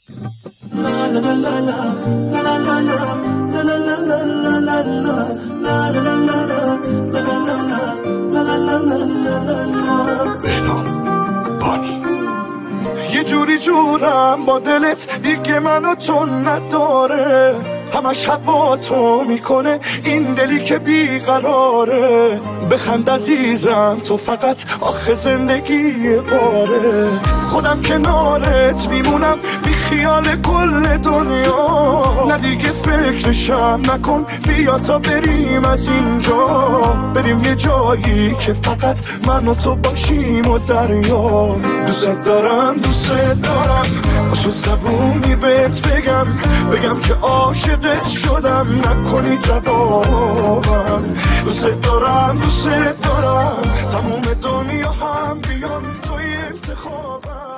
یه جوری جورم با دلت دیگه منو تو نداره، همش هوا تو میکنه این دلی که بیقراره. بخند عزیزم تو فقط آخه زندگی باره، خودم کنارت میمونم بی خیال کل دنیا. نه دیگه فکرشم نکن، بیا تا بریم از اینجا، بریم یه جایی که فقط من و تو باشیم و دریا. دوست دارم با چه زبونی بهت بگم که عاشقت شدم، نکنی جوابم. دوست دارم تموم دنیا هم بیان توی انتخابم.